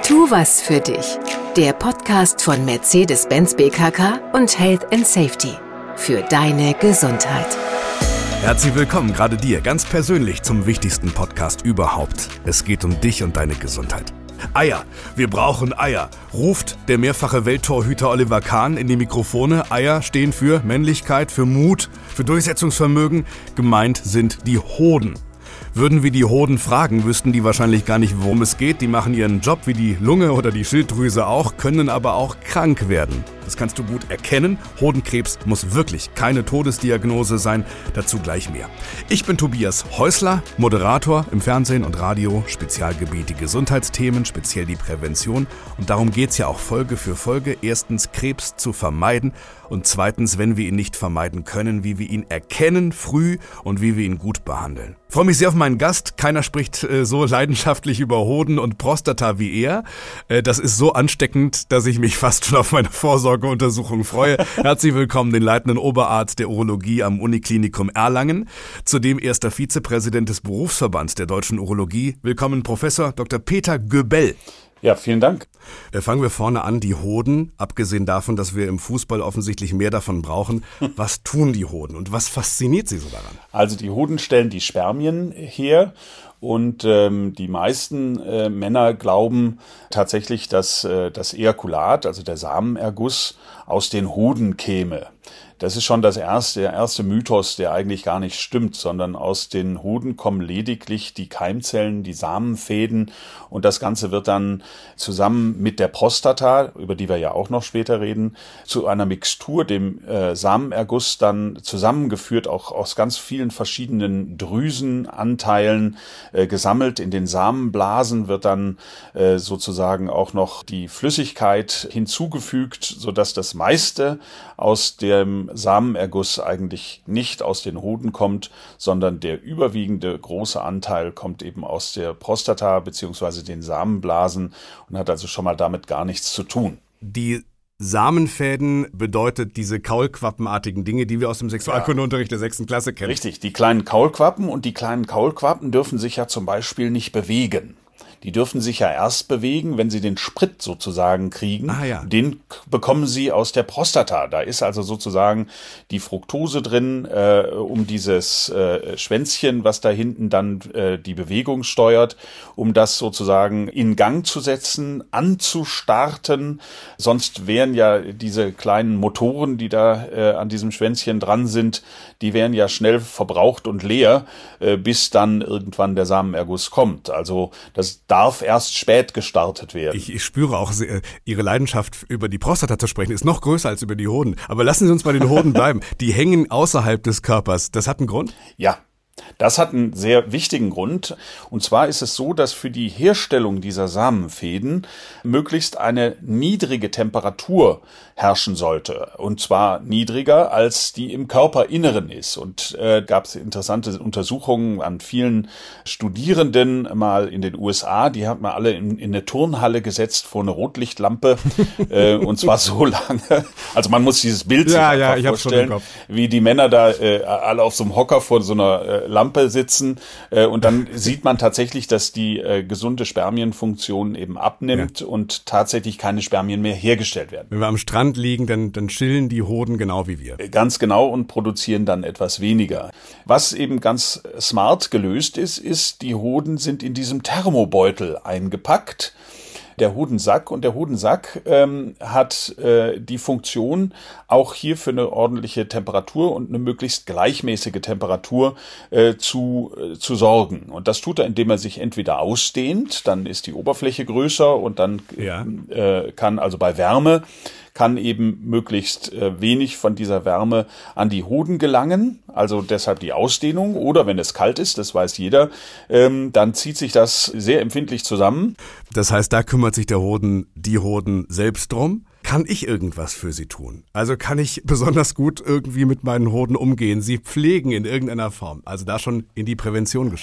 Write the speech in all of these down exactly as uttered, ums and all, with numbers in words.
Tu was für dich. Der Podcast von Mercedes-Benz B K K und Health and Safety. Für deine Gesundheit. Herzlich willkommen, gerade dir, ganz persönlich zum wichtigsten Podcast überhaupt. Es geht um dich und deine Gesundheit. Eier, wir brauchen Eier, ruft der mehrfache Welttorhüter Oliver Kahn in die Mikrofone. Eier stehen für Männlichkeit, für Mut, für Durchsetzungsvermögen. Gemeint sind die Hoden. Würden wir die Hoden fragen, wüssten die wahrscheinlich gar nicht, worum es geht. Die machen ihren Job wie die Lunge oder die Schilddrüse auch, können aber auch krank werden. Das kannst du gut erkennen. Hodenkrebs muss wirklich keine Todesdiagnose sein. Dazu gleich mehr. Ich bin Tobias Häusler, Moderator im Fernsehen und Radio. Spezialgebiet die Gesundheitsthemen, speziell die Prävention. Und darum geht es ja auch Folge für Folge. Erstens, Krebs zu vermeiden. Und zweitens, wenn wir ihn nicht vermeiden können, wie wir ihn erkennen früh und wie wir ihn gut behandeln. Ich freue mich sehr auf meinen Gast. Keiner spricht äh, so leidenschaftlich über Hoden und Prostata wie er. Äh, das ist so ansteckend, dass ich mich fast schon auf meine Vorsorgeuntersuchung freue. Herzlich willkommen, den leitenden Oberarzt der Urologie am Uniklinikum Erlangen, zudem erster Vizepräsident des Berufsverbands der Deutschen Urologie. Willkommen, Professor Doktor Peter Göbel. Ja, vielen Dank. Fangen wir vorne an, die Hoden, abgesehen davon, dass wir im Fußball offensichtlich mehr davon brauchen. Was tun die Hoden und was fasziniert Sie so daran? Also die Hoden stellen die Spermien her und ähm, die meisten äh, Männer glauben tatsächlich, dass äh, das Ejakulat, also der Samenerguss, aus den Hoden käme. Das ist schon das erste, der erste Mythos, der eigentlich gar nicht stimmt, sondern aus den Hoden kommen lediglich die Keimzellen, die Samenfäden und das Ganze wird dann zusammen mit der Prostata, über die wir ja auch noch später reden, zu einer Mixtur, dem äh, Samenerguss dann zusammengeführt, auch aus ganz vielen verschiedenen Drüsenanteilen äh, gesammelt. In den Samenblasen wird dann äh, sozusagen auch noch die Flüssigkeit hinzugefügt, sodass das meiste aus dem Samenerguss eigentlich nicht aus den Hoden kommt, sondern der überwiegende große Anteil kommt eben aus der Prostata bzw. den Samenblasen und hat also schon mal damit gar nichts zu tun. Die Samenfäden bedeutet diese kaulquappenartigen Dinge, die wir aus dem Sexualkundeunterricht der sechsten Klasse kennen. Richtig, die kleinen Kaulquappen und die kleinen Kaulquappen dürfen sich ja zum Beispiel nicht bewegen. Die dürfen sich ja erst bewegen, wenn sie den Sprit sozusagen kriegen. Ah, ja. Den k- bekommen sie aus der Prostata. Da ist also sozusagen die Fructose drin, äh, um dieses äh, Schwänzchen, was da hinten dann äh, die Bewegung steuert, um das sozusagen in Gang zu setzen, anzustarten. Sonst wären ja diese kleinen Motoren, die da äh, an diesem Schwänzchen dran sind, die wären ja schnell verbraucht und leer, äh, bis dann irgendwann der Samenerguss kommt. Also das darf erst spät gestartet werden. Ich, ich spüre auch, äh, Ihre Leidenschaft über die Prostata zu sprechen ist noch größer als über die Hoden. Aber lassen Sie uns bei den Hoden bleiben. Die hängen außerhalb des Körpers. Das hat einen Grund? Ja. Das hat einen sehr wichtigen Grund. Und zwar ist es so, dass für die Herstellung dieser Samenfäden möglichst eine niedrige Temperatur herrschen sollte. Und zwar niedriger, als die im Körperinneren ist. Und äh, gab es interessante Untersuchungen an vielen Studierenden mal in den U S A. Die hat man alle in, in eine Turnhalle gesetzt vor eine Rotlichtlampe. äh, und zwar so lange. Also man muss dieses Bild sich ja, einfach ja, ich vorstellen, wie die Männer da äh, alle auf so einem Hocker vor so einer äh, Lampe sitzen äh, und dann sieht man tatsächlich, dass die äh, gesunde Spermienfunktion eben abnimmt ja. und tatsächlich keine Spermien mehr hergestellt werden. Wenn wir am Strand liegen, dann, dann chillen die Hoden genau wie wir. Ganz genau und produzieren dann etwas weniger. Was eben ganz smart gelöst ist, ist, die Hoden sind in diesem Thermobeutel eingepackt. Der Hodensack und der Hodensack ähm, hat äh, die Funktion, auch hier für eine ordentliche Temperatur und eine möglichst gleichmäßige Temperatur äh, zu äh, zu sorgen. Und das tut er, indem er sich entweder ausdehnt, dann ist die Oberfläche größer und dann ja. äh, kann also bei Wärme kann eben möglichst äh, wenig von dieser Wärme an die Hoden gelangen, also deshalb die Ausdehnung. Oder wenn es kalt ist, das weiß jeder, ähm, dann zieht sich das sehr empfindlich zusammen. Das heißt, da kümmert sich der Hoden, die Hoden selbst drum. Kann ich irgendwas für sie tun? Also kann ich besonders gut irgendwie mit meinen Hoden umgehen, sie pflegen in irgendeiner Form? Also da schon in die Prävention geschaut.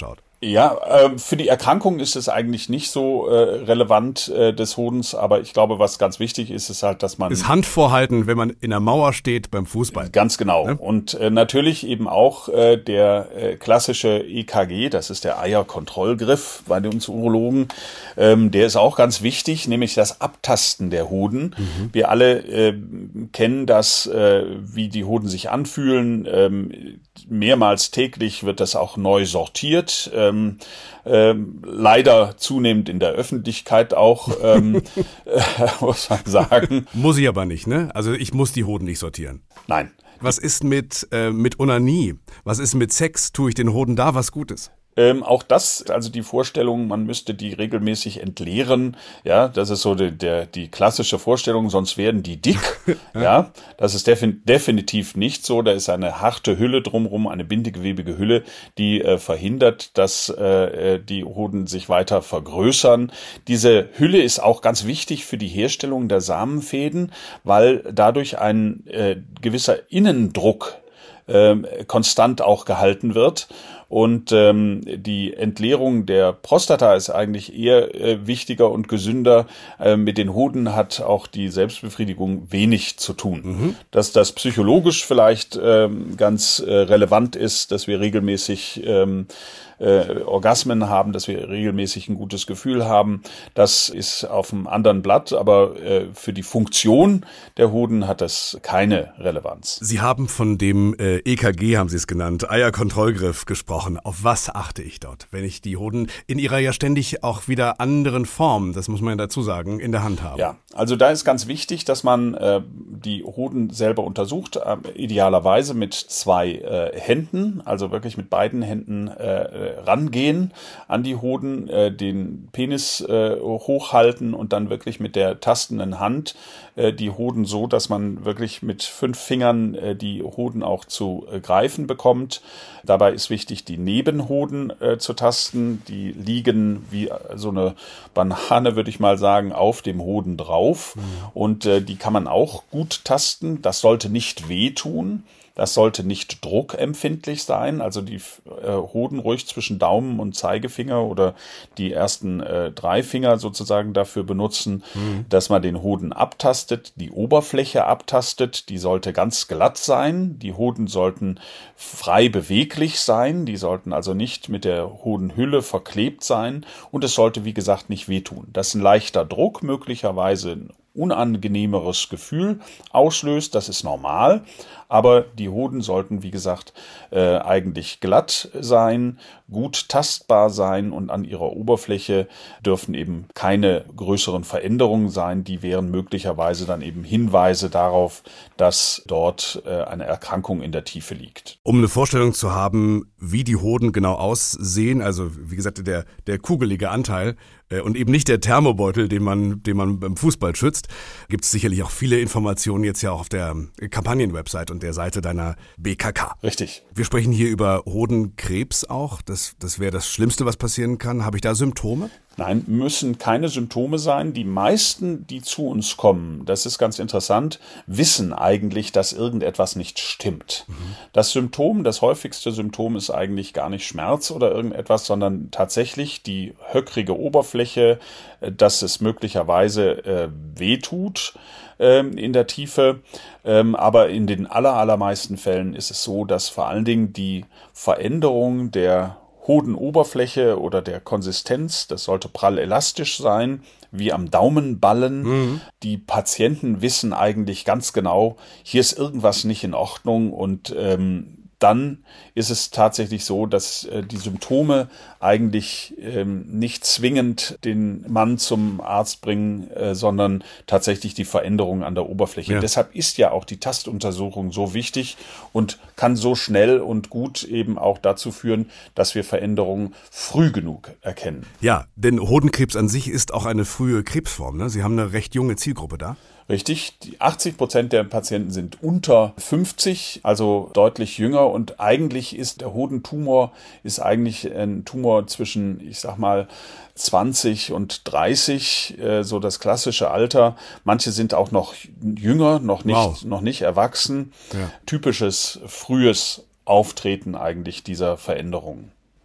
Ja, äh, für die Erkrankung ist es eigentlich nicht so äh, relevant äh, des Hodens, aber ich glaube, was ganz wichtig ist, ist halt, dass man... Das Handvorhalten, wenn man in der Mauer steht beim Fußball. Ganz genau. Ne? Und äh, natürlich eben auch äh, der äh, klassische E K G, das ist der Eierkontrollgriff bei uns Urologen, ähm, der ist auch ganz wichtig, nämlich das Abtasten der Hoden. Mhm. Wir alle äh, kennen das, äh, wie die Hoden sich anfühlen. Ähm, mehrmals täglich wird das auch neu sortiert. Ähm, ähm, leider zunehmend in der Öffentlichkeit auch, ähm, äh, muss man sagen. Muss ich aber nicht, ne? Also ich muss die Hoden nicht sortieren. Nein. Was ist mit, äh, mit Onanie? Was ist mit Sex? Tue ich den Hoden da was Gutes? Ähm, auch das, also die Vorstellung, man müsste die regelmäßig entleeren, ja, das ist so die, der, die klassische Vorstellung, sonst werden die dick, ja, das ist defin- definitiv nicht so, da ist eine harte Hülle drumherum, eine bindegewebige Hülle, die äh, verhindert, dass äh, die Hoden sich weiter vergrößern. Diese Hülle ist auch ganz wichtig für die Herstellung der Samenfäden, weil dadurch ein äh, gewisser Innendruck äh, konstant auch gehalten wird. Und ähm, die Entleerung der Prostata ist eigentlich eher äh, wichtiger und gesünder. Äh, mit den Hoden hat auch die Selbstbefriedigung wenig zu tun. Mhm. Dass das psychologisch vielleicht ähm, ganz äh, relevant ist, dass wir regelmäßig ähm, äh, Orgasmen haben, dass wir regelmäßig ein gutes Gefühl haben, das ist auf einem anderen Blatt, aber äh, für die Funktion der Hoden hat das keine Relevanz. Sie haben von dem äh, E K G, haben Sie es genannt, Eierkontrollgriff gesprochen. Auf was achte ich dort, wenn ich die Hoden in ihrer ja ständig auch wieder anderen Form, das muss man ja dazu sagen, in der Hand habe? Ja, also da ist ganz wichtig, dass man äh, die Hoden selber untersucht, äh, idealerweise mit zwei äh, Händen, also wirklich mit beiden Händen äh, rangehen an die Hoden, äh, den Penis äh, hochhalten und dann wirklich mit der tastenden Hand äh, die Hoden so, dass man wirklich mit fünf Fingern äh, die Hoden auch zu äh, greifen bekommt. Dabei ist wichtig, die Nebenhoden äh, zu tasten. Die liegen wie so eine Banane, würde ich mal sagen, auf dem Hoden drauf. Mhm. Und äh, die kann man auch gut tasten. Das sollte nicht wehtun. Das sollte nicht druckempfindlich sein, also die äh, Hoden ruhig zwischen Daumen und Zeigefinger oder die ersten äh, drei Finger sozusagen dafür benutzen, mhm. dass man den Hoden abtastet, die Oberfläche abtastet, die sollte ganz glatt sein, die Hoden sollten frei beweglich sein, die sollten also nicht mit der Hodenhülle verklebt sein und es sollte, wie gesagt, nicht wehtun. Das ist ein leichter Druck, möglicherweise ein unangenehmeres Gefühl auslöst, das ist normal, aber die Hoden sollten, wie gesagt, äh, eigentlich glatt sein, gut tastbar sein und an ihrer Oberfläche dürfen eben keine größeren Veränderungen sein, die wären möglicherweise dann eben Hinweise darauf, dass dort äh, eine Erkrankung in der Tiefe liegt. Um eine Vorstellung zu haben, wie die Hoden genau aussehen, also wie gesagt, der, der kugelige Anteil, und eben nicht der Thermobeutel, den man, den man beim Fußball schützt, gibt es sicherlich auch viele Informationen jetzt ja auch auf der Kampagnenwebsite und der Seite deiner B K K. Richtig. Wir sprechen hier über Hodenkrebs auch. Das, das wäre das Schlimmste, was passieren kann. Habe ich da Symptome? Nein, müssen keine Symptome sein. Die meisten, die zu uns kommen, das ist ganz interessant, wissen eigentlich, dass irgendetwas nicht stimmt. Mhm. Das Symptom, das häufigste Symptom ist eigentlich gar nicht Schmerz oder irgendetwas, sondern tatsächlich die höckrige Oberfläche, dass es möglicherweise äh, wehtut ähm, in der Tiefe. Ähm, aber in den aller, allermeisten Fällen ist es so, dass vor allen Dingen die Veränderung der Hodenoberfläche oder der Konsistenz, das sollte prall elastisch sein, wie am Daumenballen. Mhm. Die Patienten wissen eigentlich ganz genau, hier ist irgendwas nicht in Ordnung und ähm, dann ist es tatsächlich so, dass äh, die Symptome eigentlich ähm, nicht zwingend den Mann zum Arzt bringen, äh, sondern tatsächlich die Veränderung an der Oberfläche. Ja. Deshalb ist ja auch die Tastuntersuchung so wichtig und kann so schnell und gut eben auch dazu führen, dass wir Veränderungen früh genug erkennen. Ja, denn Hodenkrebs an sich ist auch eine frühe Krebsform, ne? Sie haben eine recht junge Zielgruppe da. Richtig, die achtzig Prozent der Patienten sind unter fünfzig, also deutlich jünger und eigentlich ist der Hodentumor ist eigentlich ein Tumor zwischen, ich sag mal, zwanzig und dreißig, äh, so das klassische Alter. Manche sind auch noch jünger, noch nicht, wow. noch nicht erwachsen. Ja. Typisches frühes Auftreten eigentlich dieser Veränderung.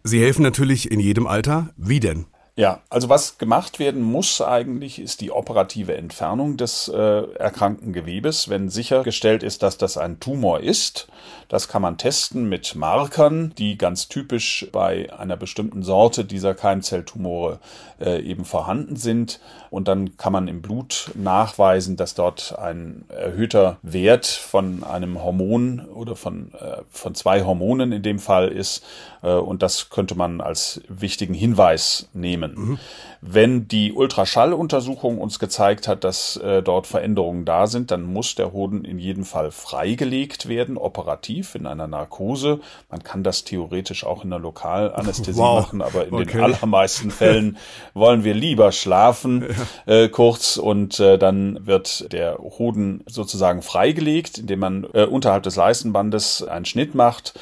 Sie helfen natürlich in jedem Alter. Wie denn? Ja, also was gemacht werden muss eigentlich, ist die operative Entfernung des äh, erkrankten Gewebes, wenn sichergestellt ist, dass das ein Tumor ist. Das kann man testen mit Markern, die ganz typisch bei einer bestimmten Sorte dieser Keimzelltumore äh, eben vorhanden sind. Und dann kann man im Blut nachweisen, dass dort ein erhöhter Wert von einem Hormon oder von, äh, von zwei Hormonen in dem Fall ist. Äh, und das könnte man als wichtigen Hinweis nehmen. Mhm. Wenn die Ultraschalluntersuchung uns gezeigt hat, dass äh, dort Veränderungen da sind, dann muss der Hoden in jedem Fall freigelegt werden, operativ in einer Narkose. Man kann das theoretisch auch in der Lokalanästhesie wow. machen, aber in okay. den allermeisten Fällen wollen wir lieber schlafen, ja. äh, kurz, und äh, dann wird der Hoden sozusagen freigelegt, indem man äh, unterhalb des Leistenbandes einen Schnitt macht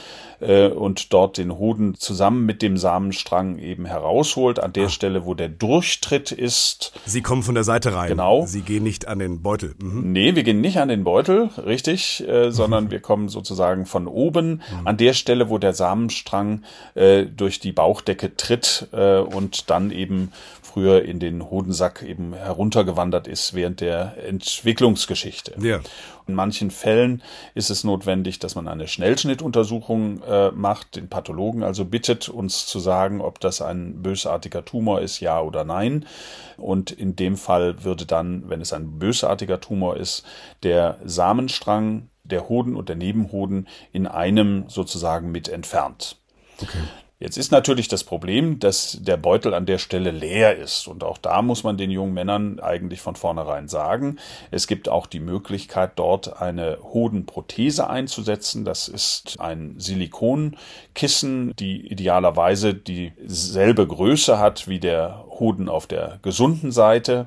und dort den Hoden zusammen mit dem Samenstrang eben herausholt, an der ah. Stelle, wo der Durchtritt ist. Sie kommen von der Seite rein. Genau. Sie gehen nicht an den Beutel. Mhm. Nee, wir gehen nicht an den Beutel, richtig, äh, sondern mhm. wir kommen sozusagen von oben mhm. an der Stelle, wo der Samenstrang äh, durch die Bauchdecke tritt äh, und dann eben früher in den Hodensack eben heruntergewandert ist während der Entwicklungsgeschichte. Ja. In manchen Fällen ist es notwendig, dass man eine Schnellschnittuntersuchung äh, macht, den Pathologen also bittet, uns zu sagen, ob das ein bösartiger Tumor ist, ja oder nein. Und in dem Fall würde dann, wenn es ein bösartiger Tumor ist, der Samenstrang, der Hoden und der Nebenhoden in einem sozusagen mit entfernt. Okay. Jetzt ist natürlich das Problem, dass der Beutel an der Stelle leer ist. Und auch da muss man den jungen Männern eigentlich von vornherein sagen, es gibt auch die Möglichkeit, dort eine Hodenprothese einzusetzen. Das ist ein Silikonkissen, die idealerweise dieselbe Größe hat wie der Hoden auf der gesunden Seite.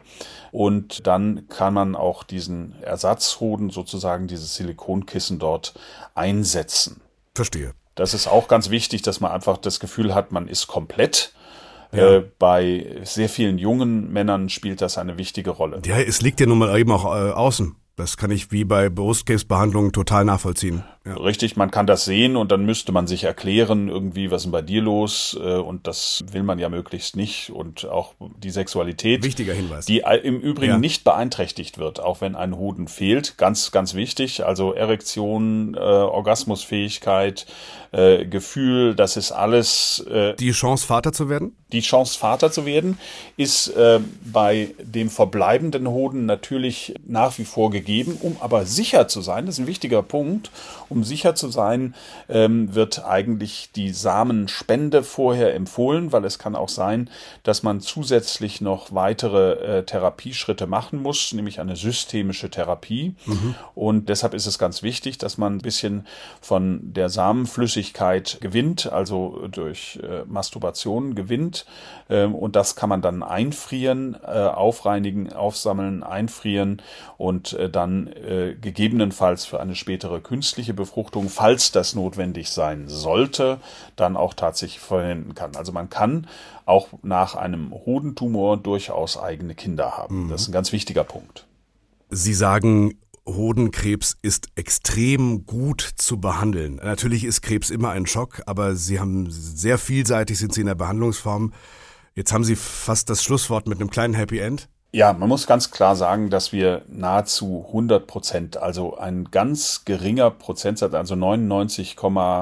Und dann kann man auch diesen Ersatzhoden, sozusagen dieses Silikonkissen, dort einsetzen. Verstehe. Das ist auch ganz wichtig, dass man einfach das Gefühl hat, man ist komplett. Ja. Äh, bei sehr vielen jungen Männern spielt das eine wichtige Rolle. Ja, es liegt ja nun mal eben auch äh, außen. Das kann ich wie bei Brustkrebsbehandlungen total nachvollziehen. Ja. Richtig, man kann das sehen und dann müsste man sich erklären, irgendwie, was ist denn bei dir los? Und das will man ja möglichst nicht. Und auch die Sexualität, wichtiger Hinweis, die im Übrigen ja. nicht beeinträchtigt wird, auch wenn ein Hoden fehlt. Ganz, ganz wichtig. Also Erektion, äh, Orgasmusfähigkeit, äh, Gefühl, das ist alles. Äh, die Chance, Vater zu werden? Die Chance, Vater zu werden, ist äh, bei dem verbleibenden Hoden natürlich nach wie vor gegeben. Um aber sicher zu sein, das ist ein wichtiger Punkt, um sicher zu sein, ähm, wird eigentlich die Samenspende vorher empfohlen, weil es kann auch sein, dass man zusätzlich noch weitere äh, Therapieschritte machen muss, nämlich eine systemische Therapie. Mhm. Und deshalb ist es ganz wichtig, dass man ein bisschen von der Samenflüssigkeit gewinnt, also durch äh, Masturbation gewinnt. Ähm, und das kann man dann einfrieren, äh, aufreinigen, aufsammeln, einfrieren und äh, dann äh, gegebenenfalls für eine spätere künstliche Befruchtung, falls das notwendig sein sollte, dann auch tatsächlich verwenden kann. Also man kann auch nach einem Hodentumor durchaus eigene Kinder haben. Mhm. Das ist ein ganz wichtiger Punkt. Sie sagen, Hodenkrebs ist extrem gut zu behandeln. Natürlich ist Krebs immer ein Schock, aber Sie haben sehr vielseitig, sind Sie in der Behandlungsform. Jetzt haben Sie fast das Schlusswort mit einem kleinen Happy End. Ja, man muss ganz klar sagen, dass wir nahezu hundert Prozent, also ein ganz geringer Prozentsatz, also neunundneunzig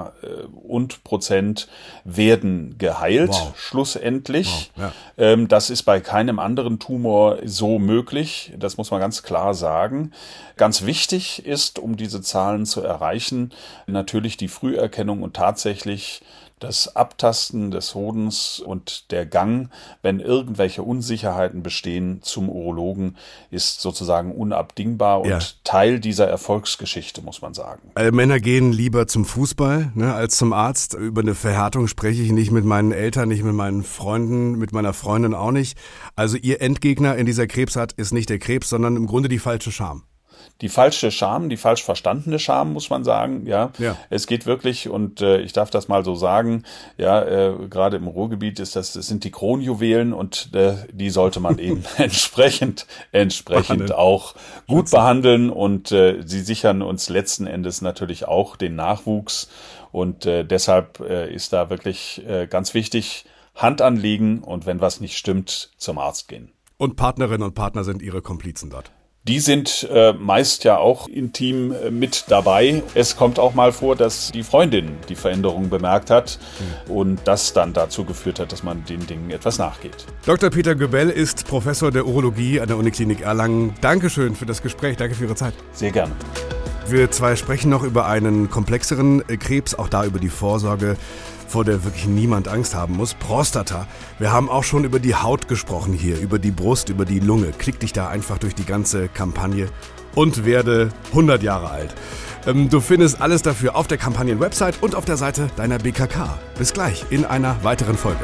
und Prozent werden geheilt, wow. schlussendlich. Wow. Ja. Das ist bei keinem anderen Tumor so möglich, das muss man ganz klar sagen. Ganz wichtig ist, um diese Zahlen zu erreichen, natürlich die Früherkennung und tatsächlich das Abtasten des Hodens und der Gang, wenn irgendwelche Unsicherheiten bestehen, zum Urologen ist sozusagen unabdingbar und ja. Teil dieser Erfolgsgeschichte, muss man sagen. Alle Männer gehen lieber zum Fußball, ne, als zum Arzt. Über eine Verhärtung spreche ich nicht mit meinen Eltern, nicht mit meinen Freunden, mit meiner Freundin auch nicht. Also Ihr Endgegner in dieser Krebsart ist nicht der Krebs, sondern im Grunde die falsche Scham. die falsche Scham, die falsch verstandene Scham, muss man sagen. Ja, ja. Es geht wirklich, und äh, ich darf das mal so sagen, ja, äh, gerade im Ruhrgebiet ist das, das sind die Kronjuwelen, und äh, die sollte man eben entsprechend, entsprechend behandeln. auch gut Schützen. behandeln, und äh, sie sichern uns letzten Endes natürlich auch den Nachwuchs, und äh, deshalb äh, ist da wirklich äh, ganz wichtig, Hand anlegen und wenn was nicht stimmt, zum Arzt gehen. Und Partnerinnen und Partner sind Ihre Komplizen dort? Die sind äh, meist ja auch intim äh, mit dabei. Es kommt auch mal vor, dass die Freundin die Veränderung bemerkt hat mhm. und das dann dazu geführt hat, dass man den Dingen etwas nachgeht. Doktor Peter Göbel ist Professor der Urologie an der Uniklinik Erlangen. Dankeschön für das Gespräch, danke für Ihre Zeit. Sehr gerne. Wir zwei sprechen noch über einen komplexeren Krebs, auch da über die Vorsorge, vor der wirklich niemand Angst haben muss. Prostata. Wir haben auch schon über die Haut gesprochen hier, über die Brust, über die Lunge. Klick dich da einfach durch die ganze Kampagne und werde hundert Jahre alt. Ähm, du findest alles dafür auf der Kampagnen-Website und auf der Seite deiner B K K. Bis gleich in einer weiteren Folge.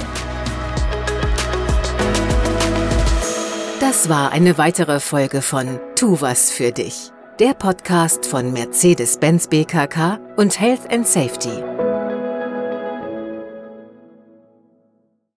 Das war eine weitere Folge von Tu was für dich. Der Podcast von Mercedes-Benz B K K und Health and Safety.